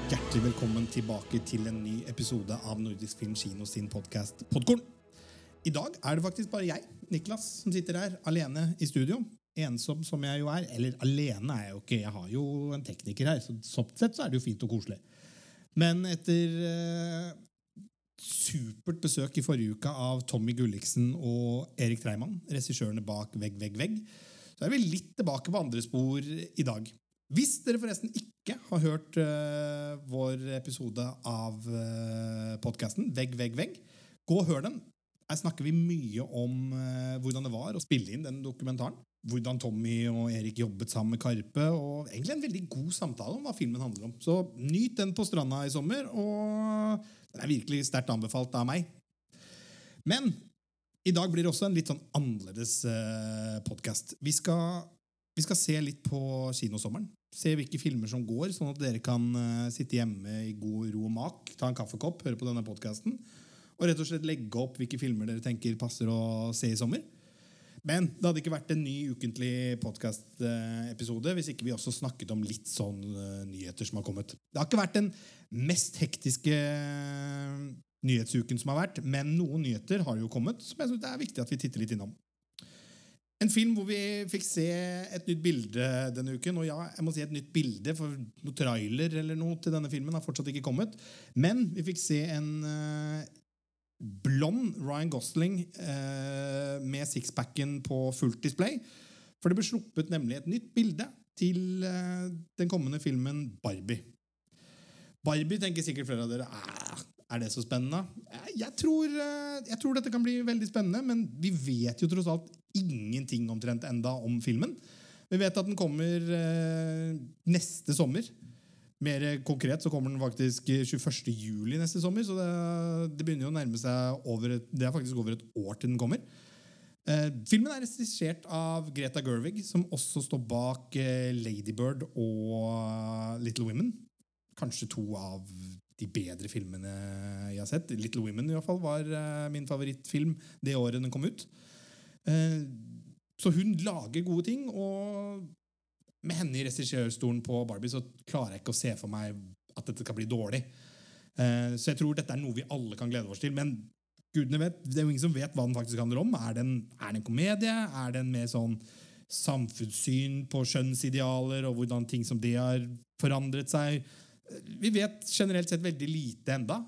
Hjertelig velkommen tilbake til en ny episode av Nordisk Film Kino sin podcast Podkorn. I dag det faktisk bare jeg, Niklas, som sitter her alene i studio. Ensom som jeg jo eller alene jeg jo ikke. Jeg har jo en tekniker her, så sånn sett så det jo fint og koselig. Men etter supert besøk i forrige uke av Tommy Gulliksen og Erik Treimann, regissørene bak Vegg, så vi litt tilbake på andre spor i dag. Hvis dere forresten ikke har hørt vår episode av podcasten Vegg, gå og hør den. Her snakker vi mye om hvordan det var å spille inn den dokumentaren. Hvordan Tommy og Erik jobbet sammen med Karpe, og egentlig en veldig god samtale om hva filmen handler om. Så nyt den på stranda i sommer, og den virkelig sterkt anbefalt av meg. Men i dag blir det også en litt sånn annerledes podcast. Vi skal se litt på kinosommeren. Se hvilke filmer som går, sånn at dere kan sitte hjemme i god ro og mak, ta en kaffekopp, høre på denne podcasten, og rett og slett legge opp hvilke filmer dere tenker passer å se i sommer. Men det hadde ikke vært en ny ukentlig podcast-episode hvis ikke vi også snakket om litt sånn nyheter som har kommet. Det har ikke vært den mest hektiske nyhetsuken som har vært, men noen nyheter har jo kommet, som jeg synes det viktig at vi titter litt innom. En film hvor vi fikk se et nytt bilde denne uken, og ja, jeg må si et nytt bilde, for noe trailer eller noe til denne filmen har fortsatt ikke kommet, men vi fikk se en blond Ryan Gosling med sixpacken på fullt display, for det ble sluppet nemlig et nytt bilde til den kommende filmen Barbie. Barbie tenker sikkert flere av dere, det så spennende? Jeg tror dette kan bli veldig spennende, men vi vet jo tross alt ingenting omtrent enda om filmen. Vi vet at den kommer neste sommer. Mer konkret så kommer den faktisk 21. juli neste sommer, så det begynner jo å nærme seg det faktisk over et år til den kommer. Filmen regissert av Greta Gerwig, som også står bak Lady Bird og Little Women. Kanskje to av de bedre filmene jeg har sett. Little Women i hvert fall var min favorittfilm det året den kom ut. Så hun lager gode ting, og med henne i regissørstolen på Barbie så klarer jeg ikke å se for meg at dette skal bli dårlig. Så jeg tror dette noe vi alle kan glede oss til, men gudene vet, det jo ingen som vet hva den faktisk handler om. Det en komedie? Det en mer sånn samfunnssyn på skjønnsidealer og hvordan ting som det har forandret seg? Vi vet generelt sett veldig lite enda.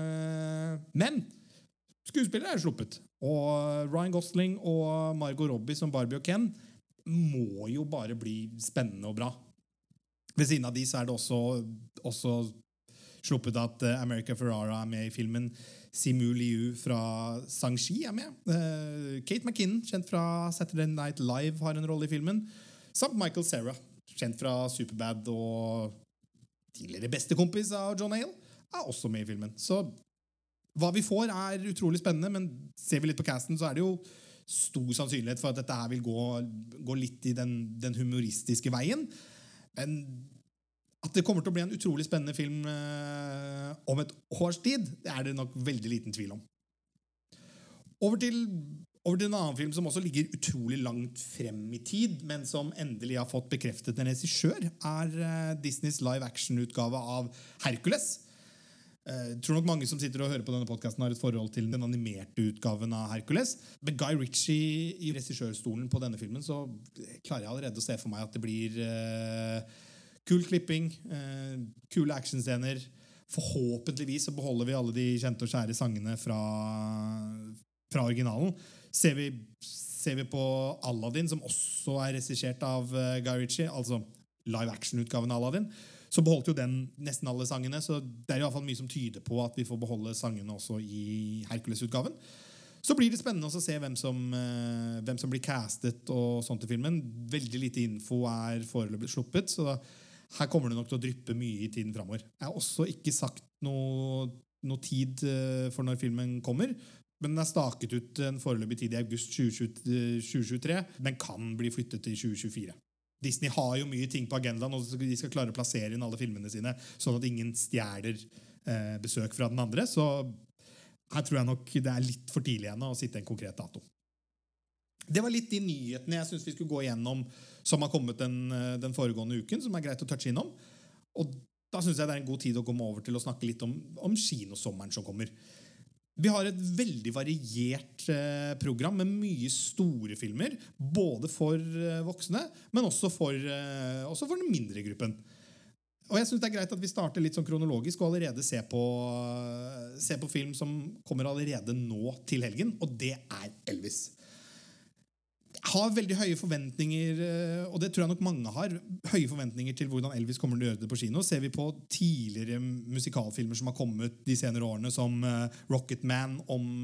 Men skuespillere sluppet. Og Ryan Gosling og Margot Robbie som Barbie og Ken må jo bare bli spennende og bra. Ved siden av de så det også sluppet at America Ferrara med i filmen. Simu Liu fra Shang-Chi med. Kate McKinnon, kjent fra Saturday Night Live, har en rolle i filmen. Samt Michael Cera, kjent fra Superbad og tidligere bestekompis av John Hale, også med i filmen. Så hva vi får utrolig spennende, men ser vi litt på casten, så det jo stor sannsynlighet for at dette her vil gå litt i den humoristiske veien. Men at det kommer til å bli en utrolig spennende film om et års tid, det nok veldig liten tvil om. Over til en annen film som også ligger utrolig langt frem i tid, men som endelig har fått bekreftet en regissør, Disneys live-action-utgave av Hercules. Jeg tror nok mange som sitter og hører på denne podcasten har et forhold til den animerte utgaven av Hercules. Med Guy Ritchie i regissørstolen på denne filmen, så klarer jeg allerede å se for meg at det blir kul klipping, kule actionscener. Forhåpentligvis så beholder vi alle de kjente og kjære sangene fra originalen. Ser vi på Aladdin, som også regissert av Guy Ritchie, altså live-action-utgaven av Aladdin, så beholdt jo den nesten alle sangene, så det i hvert fall mye som tyder på at vi får beholde sangene også i Hercules-utgaven. Så blir det spennende å se hvem som blir castet og sånt i filmen. Veldig lite info foreløpig sluppet, så her kommer det nok til å dryppe mye i tiden fremover. Jeg har også ikke sagt noe tid for når filmen kommer, men den staket ut en foreløpig tid i august 2023. Den kan bli flyttet til 2024. Disney har jo mye ting på agendaen, og de skal klare å plassere inn alle filmene sine, sånn at ingen stjeler besøk fra den andre. Så her tror jeg nok det litt for tidlig igjen å sitte en konkret dato. Det var litt de nyhetene jeg synes vi skulle gå igjennom som har kommet den foregående uken, som greit å touche innom. Og da synes jeg det en god tid å komme over til å snakke litt om kinosommeren som kommer. Vi har et veldig variert program med mye store filmer, både for voksne, men også for den mindre gruppen. Og jeg synes det greit at vi starter litt sånn kronologisk og allerede se på film som kommer allerede nå til helgen, og det Elvis. Har veldig høye forventninger, og det tror jeg nok mange har, høye forventninger til hvordan Elvis kommer til å gjøre det på kino. Ser vi på tidligere musikalfilmer som har kommet de senere årene, som Rocketman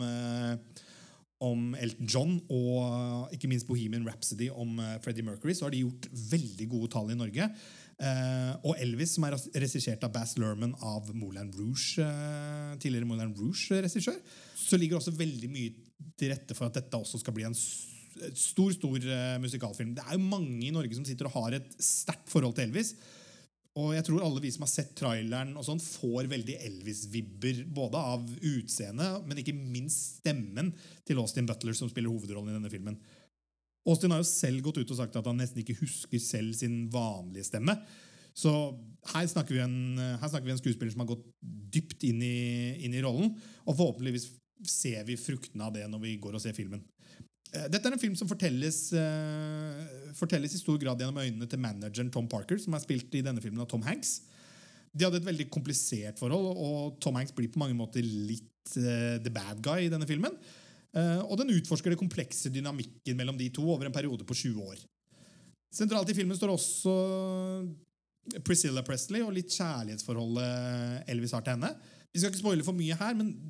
om Elton John, og ikke minst Bohemian Rhapsody om Freddie Mercury, så har de gjort veldig gode tall i Norge. Og Elvis, som regissert av Baz Luhrmann av Moulin Rouge, tidligere Moulin Rouge-regissør, så ligger også veldig mye til rette for at dette også skal bli en stor musikalfilm. Det jo mange i Norge som sitter og har et sterkt forhold til Elvis, og jeg tror alle vi som har sett traileren og sånn, får veldig Elvis-vibber, både av utseende, men ikke minst stemmen til Austin Butler, som spiller hovedrollen i denne filmen. Austin har jo selv gått ut og sagt at han nesten ikke husker selv sin vanlige stemme, så her snakker vi en skuespiller som har gått dypt inn i rollen, og forhåpentligvis ser vi fruktene av det når vi går og ser filmen. Dette en film som fortelles i stor grad gjennom øynene til manageren Tom Parker, som spilt i denne filmen av Tom Hanks. De hadde et veldig komplisert forhold, og Tom Hanks blir på mange måter litt the bad guy i denne filmen. Og den utforsker det komplekse dynamikken mellom de to over en periode på 20 år. Sentralt i filmen står også Priscilla Presley og litt kjærlighetsforholdet Elvis har til henne. Vi skal ikke spoile for mye her, men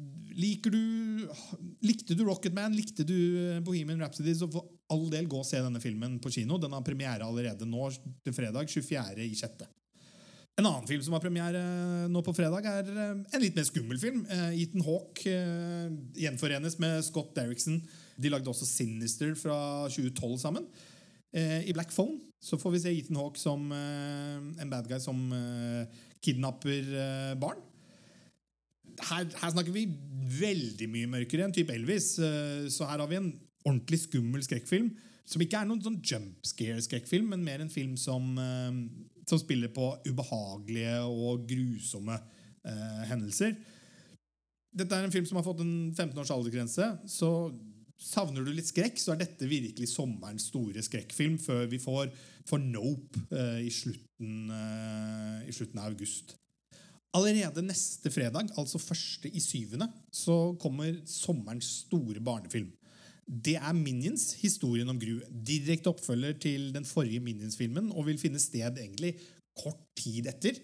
likte du Rocketman, likte du Bohemian Rhapsody, så for all del gå og se denne filmen på kino. Den har premiere allerede nå til fredag, 24.6. En annen film som har premiere nå på fredag en litt mer skummel film. Ethan Hawke gjenforenes med Scott Derrickson. De lagde også Sinister fra 2012 sammen. I Black Phone så får vi se Ethan Hawke som en bad guy som kidnapper barn. Her snakker vi veldig mye mørkere enn type Elvis, så her har vi en ordentlig skummel skrekkfilm, som ikke noen sånn jumpscare skrekkfilm, men mer en film som spiller på ubehagelige og grusomme hendelser. Dette en film som har fått en 15 års aldersgrense, så savner du litt skrekk, så dette virkelig sommerens store skrekkfilm før vi får Nope i slutten av august. Allerede neste fredag, altså 1.7., så kommer sommerens store barnefilm. Det Minions, historien om Gru, direkte oppfølger til den forrige Minions-filmen, og vil finne sted egentlig kort tid etter.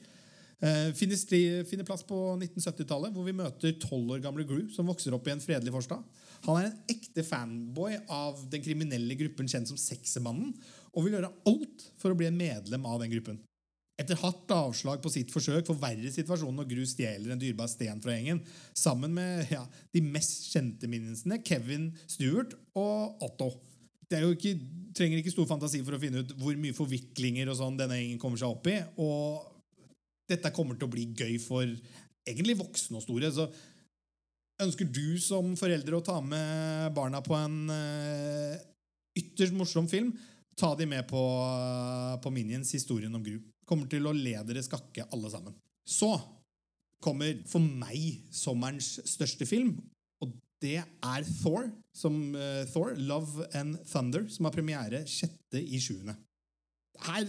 Finner plass på 1970-tallet, hvor vi møter 12 år gamle Gru, som vokser opp i en fredelig forstad. Han en ekte fanboy av den kriminelle gruppen kjent som Seksemannen, og vil gjøre alt for å bli en medlem av den gruppen. Etter hardt avslag på sitt forsøk forverrer situasjonen når Gru stjeler en dyrbar sten fra gjengen, sammen med de mest kjente Minionsene, Kevin, Stewart og Otto. Det trenger ikke stor fantasi for å finne ut hvor mye forviklinger og sånn denne gjengen kommer seg opp i, og dette kommer til å bli gøy for egentlig voksne og store. Så ønsker du som forelder å ta med barna på en ytterst morsom film, ta de med på Minions, historien om Gru. Kommer til å le dere skakke alle sammen. Så kommer for meg sommerens største film, og det Thor, Thor, Love and Thunder, som har premiere 6.7. Her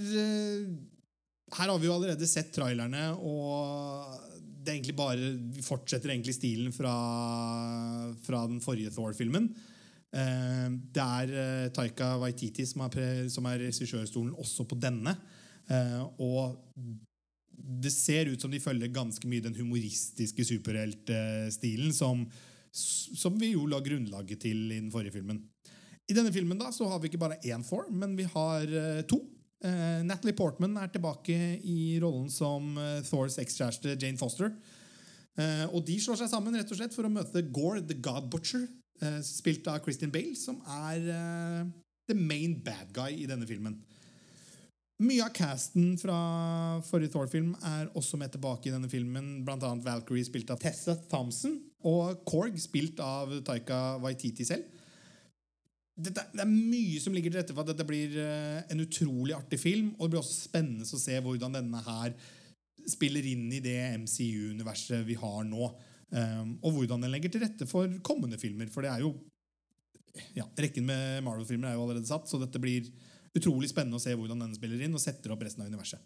har vi jo allerede sett trailerne, og det egentlig bare, vi fortsetter egentlig stilen fra den forrige Thor-filmen. Det Taika Waititi som regissørstolen også på denne, og det ser ut som de følger ganske mye den humoristiske superheltstilen som vi jo la grunnlaget til i den forrige filmen. I denne filmen da, så har vi ikke bare én Thor, men vi har to. Natalie Portman tilbake i rollen som Thors ekskjæreste Jane Foster, og de slår seg sammen rett og slett for å møte Gore the God Butcher, spilt av Christian Bale, som the main bad guy i denne filmen. Mye av casten fra forrige Thor-film også med tilbake i denne filmen, blant annet Valkyrie spilt av Tessa Thompson, og Korg spilt av Taika Waititi selv. Det mye som ligger til rette for at dette blir en utrolig artig film, og det blir også spennende å se hvordan denne her spiller inn I det MCU-universet vi har nå, og hvordan den legger til rette for kommende filmer, for det jo rekken med Marvel-filmer jo allerede satt, så dette blir utrolig spennende å se hvordan den spiller inn og setter opp resten av universet.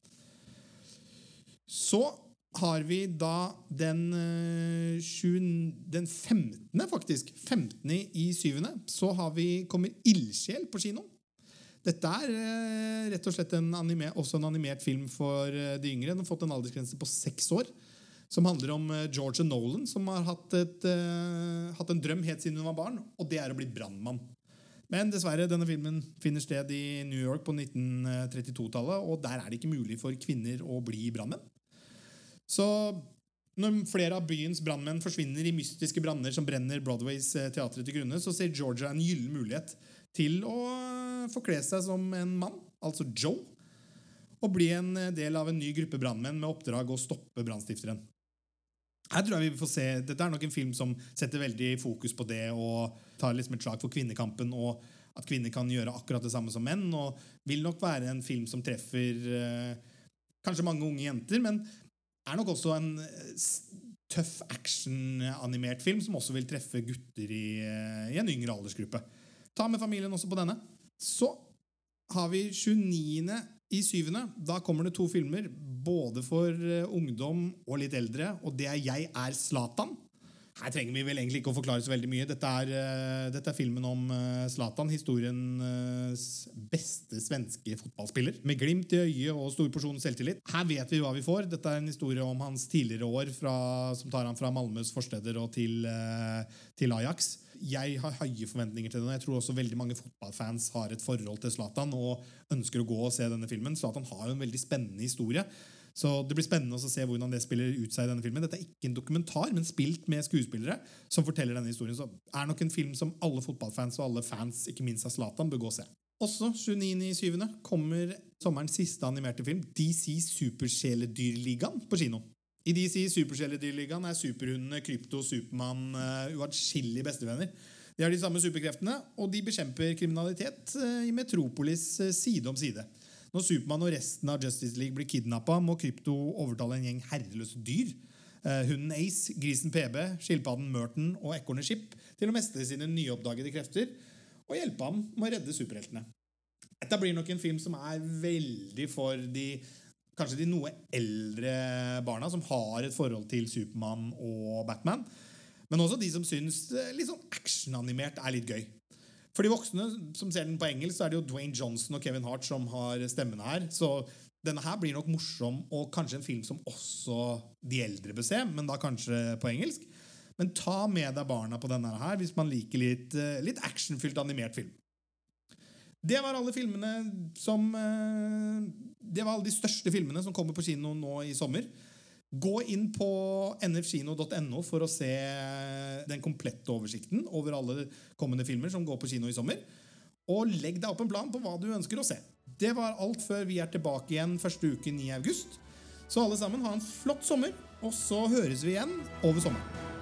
Så har vi da den 15. faktisk, 15. I 7. Så kommer Ildsjel på kino. Dette rett og slett også en animert film for de yngre. Den har fått en aldersgrense på 6 år, som handler om George Nolan, som har hatt en drøm helt siden hun var barn, og det å bli brandmann. Men dessverre, denne filmen finner sted I New York på 1932-tallet, og der det ikke mulig for kvinner å bli brandmenn. Så når flere av byens brandmenn forsvinner I mystiske branner som brenner Broadways teater til grunne, så ser Georgia en gyllen mulighet til å forkle seg som en mann, altså Joe, og bli en del av en ny gruppe brandmenn med oppdrag å stoppe brandstifteren. Her tror jeg vi får se, dette nok en film som setter veldig fokus på det og tar liksom et slag for kvinnekampen og at kvinner kan gjøre akkurat det samme som menn, og vil nok være en film som treffer kanskje mange unge jenter, men nok også en tøff action-animert film som også vil treffe gutter I en yngre aldersgruppe. Ta med familien også på denne. Så har vi 29. I 7. Da kommer det 2 filmer, både for ungdom og litt eldre, og det Jeg Zlatan. Her trenger vi vel egentlig ikke å forklare så veldig mye. Dette filmen om Zlatan, historiens beste svenske fotballspiller, med glimt I øyet og stor porsjon selvtillit. Her vet vi hva vi får. Dette en historie om hans tidligere år, som tar han fra Malmøs forsteder og til Ajax. Jeg har høye forventninger til den. Jeg tror også veldig mange fotballfans har et forhold til Zlatan og ønsker å gå og se denne filmen. Zlatan har jo en veldig spennende historie, så det blir spennende å se hvordan det spiller ut seg I denne filmen. Dette ikke en dokumentar, men spilt med skuespillere som forteller denne historien. Så nok en film som alle fotballfans og alle fans, ikke minst av Zlatan, bør gå og se. Også 29. I 7. kommer sommerens siste animerte film, DC Superkjæledyrligaen på kino. I DC Superkjæledyrligaen superhundene Krypto og Superman uatskillige bestevenner. De har de samme superkreftene, og de bekjemper kriminalitet I Metropolis side om side. Når Superman og resten av Justice League blir kidnappet, må Krypto overtale en gjeng herreløse dyr. Hunden Ace, grisen PB, skilpadden Merton og ekornet Chip til å mestre sine nyoppdagede krefter og hjelpe ham med å redde superheltene. Dette blir nok en film som veldig for kanskje de noe eldre barna som har et forhold til Superman og Batman, men også de som synes litt sånn actionanimert litt gøy. For de voksne som ser den på engelsk, så det jo Dwayne Johnson og Kevin Hart som har stemmene her, så denne her blir nok morsom og kanskje en film som også de eldre bør se, men da kanskje på engelsk. Men ta med deg barna på denne her hvis man liker litt actionfylt animert film. Det var alle filmene det var alle de største filmene som kommer på kino nå I sommer. Gå inn på nfkino.no for å se den komplette oversikten over alle kommende filmer som går på kino I sommer. Og legg deg opp en plan på hva du ønsker å se. Det var alt før vi tilbake igjen første uken I august. Så alle sammen, ha en flott sommer, og så høres vi igjen over sommeren.